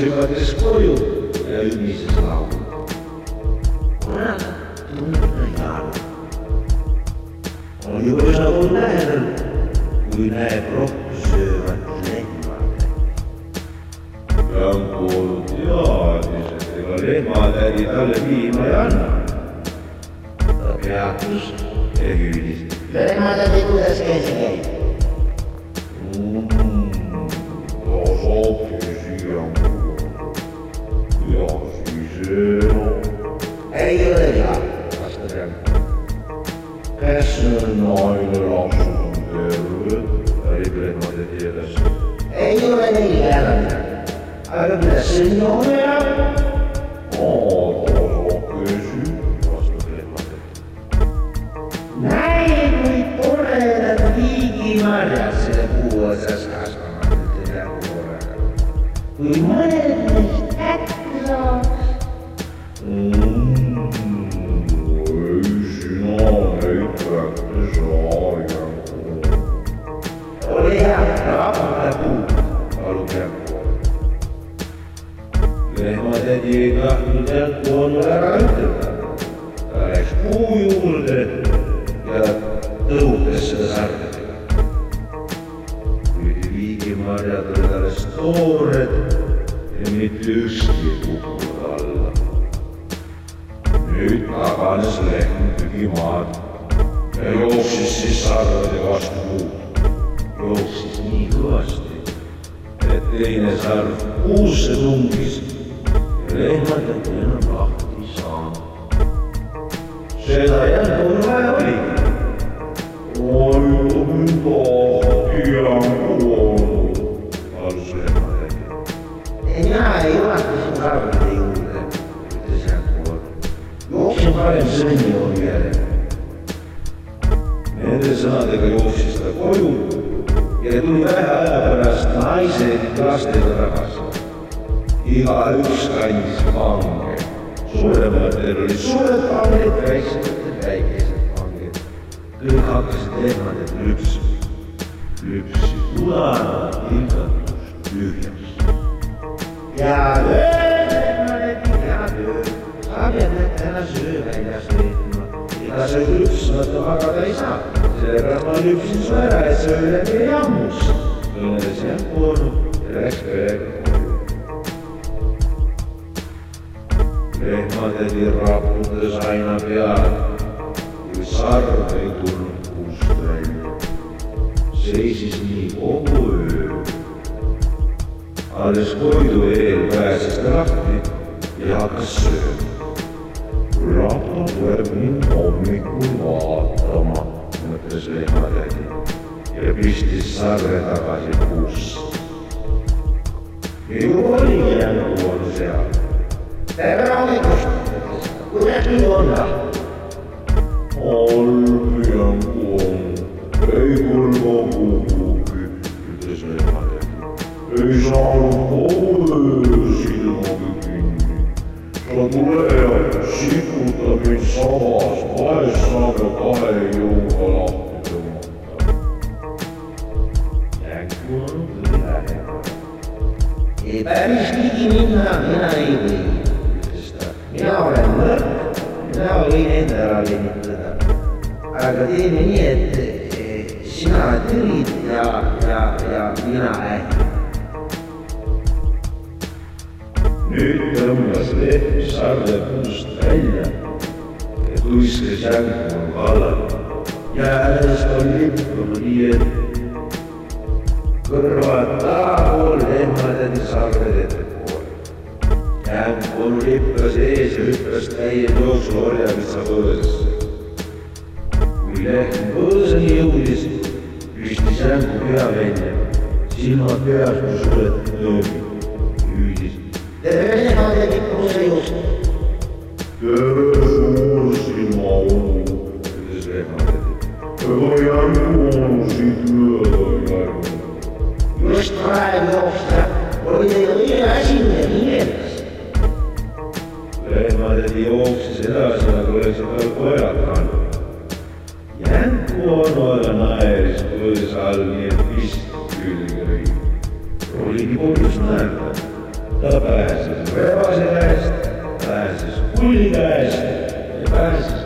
hüpates koju ja ümises laulu. Kurat, tunne jalg. On juba üsna pool lähedal, kui näeb rohku söövat lehmade. Janku teadis, et ega lehmatädi talle piima ei anna. Ta peatus ja hüüdis. Lehmatädi, kuidas käsi käib? Ta saabki siia ja siis ei ole hea, vastab Janku. Kas naine lapsud on terved? Pärib lehmatädi edasi. Ei ole neil hääletada. Aga kuidas see nii on ja? Ta saabki vastab lehmatädi. Näe, kui toredad liigimarjad selle puu otsas kasvavad ütleb korraga. Kui mõned neist kätte saaks. Ole hea, raputa puu, palub Janku. Lehmatädi ei tahtnud Janku onule ära ütelda. Ta läks puu juurde ja tõukas seda sarvedega. Kuid liigimarjad olid alles toored ja mitte ükski ei kukkunud alla. Nüüd taganes lehm tügimaad ja jooksis siis sarvede vastu puud. Jooksis nii kõvasti, et teine sarv puusse tungis ja lehmatädi enam lahti ei saanud. Seda Jankul vaja oligi. Aita mind lahti, Janku olnud, palus lehmatädi. Mina ei juhata sinu sarvede juurde, ütles Janku olnud. Jooksin parem sõnnijoonu järele. Nende sõnadega jooksis ta koju ja tuli vähe aja pärast naise lastega tagasi. Igaüks kandis pange. Suurematel olid suured panged, väiksematel väikesed panged. Kõik hakkasid lehmaded lüpsima. Lüpsid ulana ilgatust tühjaks. Ja lehmaded, ja töö. Saabjad need täna söö väljas leetma. Ega sa lüpsmata magada ei saa. Sellepärast ma lüpsin su ära, et sa üle meie jammus. Kõneles Janku onu ja läks perega koju. Lehmatädi raputas aina peale, kui sarv ei tulnud puust välja. Seisis nii kogu öö. Alles koidu eel pääses ta lahti ja hakkas sööma. Rata tuleb mind hommikul vaatama, mõtles lehmatädi ja pistis sarve tagasi puusse. Ja juba oligi Janku onu seal. Tere hommikust, ütles ta. Kuidas nüüd on ta? Halb Janku onu, ei kõlba kuhugi, ütles lehmatädi. Ei saanud kogu öö silmagi kinni. Sa tule ja sikuta mind sabas, vahest saab ja kahe jõuga lahti tõmmata. Janku onu tuli lähemale. Ei päris ligi minna, mina ei või, ütles ta. Mina olen nõrk, mina võin enda ära lenitada. Aga teeme nii, et sina tõrid ja mina ähkin. Nüüd tõmbas lehm sarve puust välja ja tuiskas Janku kallale. Jäänest on lippama nii, et kõrvad tahapool lehmatädi sarved ettepoole. Janku lippas ees ja hüppas täies jooksul orjavitsa põõsasse. Kui lehm põõsani jõudis, püstis Janku pea välja, silmad peas kui suletud nööbid, hüüdis. Tere lehmatädi, kus sa just? Tere suur silma onu, ütles lehmatädi. Ega Janku onu siit mööda ei läinud. Just praegu jooksta, oli teil õige asi midagi meeles. Lehmatädi jooksis edasi, nagu oleksid tal pojad kandnud. Janku onu aga naeris põõsa all, nii et pist külge lõi. Oligi põhjust naerda. ta pääses rebase käest, pääses kulli käest ja pääses